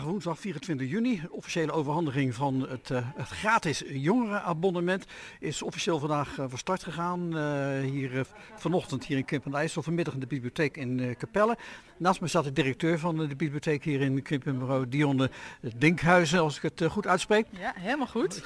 Woensdag 24 juni, officiële overhandiging van het gratis jongerenabonnement is officieel vandaag van start gegaan. Vanochtend hier in Krimpen aan de IJssel, vanmiddag in de bibliotheek in Capelle. Naast me staat de directeur van de bibliotheek hier in Krimpen, mevrouw Dionne Dinkhuizen, als ik het goed uitspreek. Ja, helemaal goed.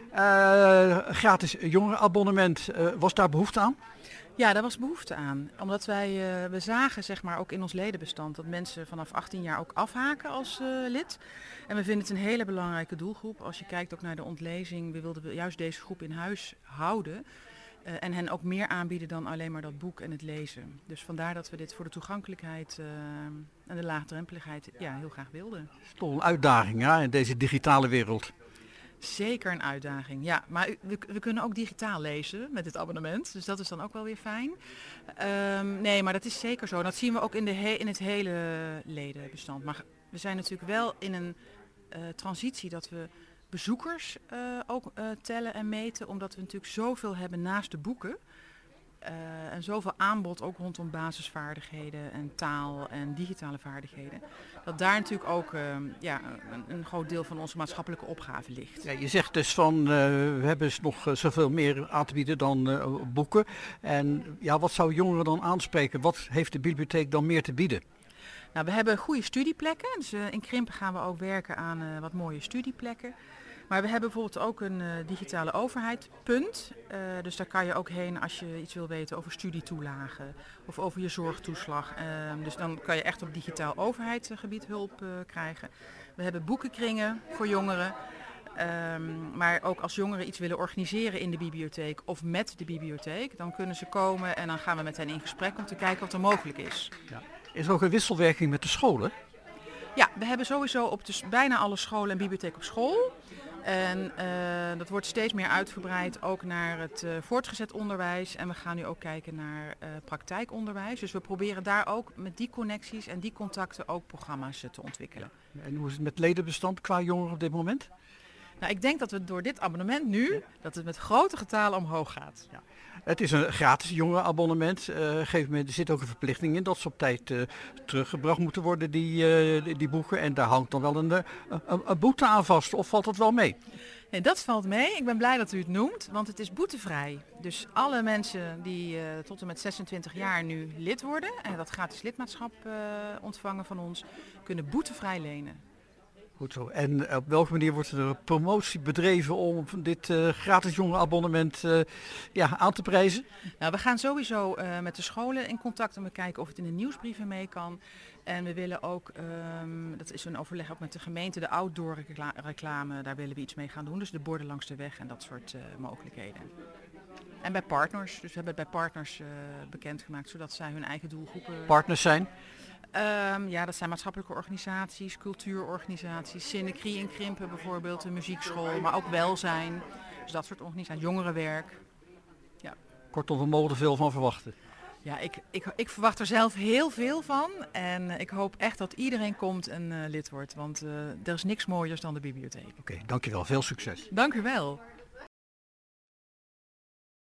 Gratis jongerenabonnement, was daar behoefte aan? Ja, daar was behoefte aan. Omdat we zagen zeg maar ook in ons ledenbestand dat mensen vanaf 18 jaar ook afhaken als lid. En we vinden het een hele belangrijke doelgroep. Als je kijkt ook naar de ontlezing, we wilden juist deze groep in huis houden. En hen ook meer aanbieden dan alleen maar dat boek en het lezen. Dus vandaar dat we dit voor de toegankelijkheid en de laagdrempeligheid heel graag wilden. Het is toch een uitdaging in deze digitale wereld. Zeker een uitdaging, ja. Maar we kunnen ook digitaal lezen met dit abonnement. Dus dat is dan ook wel weer fijn. Nee, maar dat is zeker zo. Dat zien we ook in het hele ledenbestand. Maar we zijn natuurlijk wel in een transitie dat we bezoekers ook tellen en meten. Omdat we natuurlijk zoveel hebben naast de boeken. En zoveel aanbod ook rondom basisvaardigheden en taal en digitale vaardigheden. Dat daar natuurlijk ook een groot deel van onze maatschappelijke opgave ligt. Ja, je zegt dus van we hebben nog zoveel meer aan te bieden dan boeken. En ja, wat zou jongeren dan aanspreken? Wat heeft de bibliotheek dan meer te bieden? Nou, we hebben goede studieplekken. Dus in Krimpen gaan we ook werken aan wat mooie studieplekken. Maar we hebben bijvoorbeeld ook een digitale overheidpunt. Dus daar kan je ook heen als je iets wil weten over studietoelagen of over je zorgtoeslag. Dus dan kan je echt op digitaal overheidsgebied hulp krijgen. We hebben boekenkringen voor jongeren. Maar ook als jongeren iets willen organiseren in de bibliotheek of met de bibliotheek, dan kunnen ze komen en dan gaan we met hen in gesprek om te kijken wat er mogelijk is. Ja. Is er ook een wisselwerking met de scholen? Ja, we hebben sowieso op bijna alle scholen en bibliotheek op school. En dat wordt steeds meer uitgebreid ook naar het voortgezet onderwijs. En we gaan nu ook kijken naar praktijkonderwijs. Dus we proberen daar ook met die connecties en die contacten ook programma's te ontwikkelen. Ja. En hoe is het met ledenbestand qua jongeren op dit moment? Nou, ik denk dat we door dit abonnement nu, dat het met grote getalen omhoog gaat. Ja. Het is een gratis jongerenabonnement. Op een gegeven moment er zit ook een verplichting in dat ze op tijd teruggebracht moeten worden, die boeken. En daar hangt dan wel een boete aan vast. Of valt dat wel mee? Nee, dat valt mee. Ik ben blij dat u het noemt, want het is boetevrij. Dus alle mensen die tot en met 26 jaar nu lid worden en dat gratis lidmaatschap ontvangen van ons, kunnen boetevrij lenen. Goed zo. En op welke manier wordt er promotie bedreven om dit gratis jongerenabonnement aan te prijzen? Nou, we gaan sowieso met de scholen in contact om te kijken of het in de nieuwsbrieven mee kan. En we willen ook, dat is een overleg ook met de gemeente, de outdoor reclame, daar willen we iets mee gaan doen. Dus de borden langs de weg en dat soort mogelijkheden. En bij partners, dus we hebben het bij partners bekendgemaakt, zodat zij hun eigen doelgroepen... Partners zijn? Dat zijn maatschappelijke organisaties, cultuurorganisaties, Synergie in Krimpen bijvoorbeeld, een muziekschool, maar ook welzijn. Dus dat soort organisaties, jongerenwerk. Ja. Kortom, we mogen er veel van verwachten. Ja, ik verwacht er zelf heel veel van en ik hoop echt dat iedereen komt en lid wordt, want er is niks mooiers dan de bibliotheek. Oké, dankjewel. Veel succes. Dank u wel.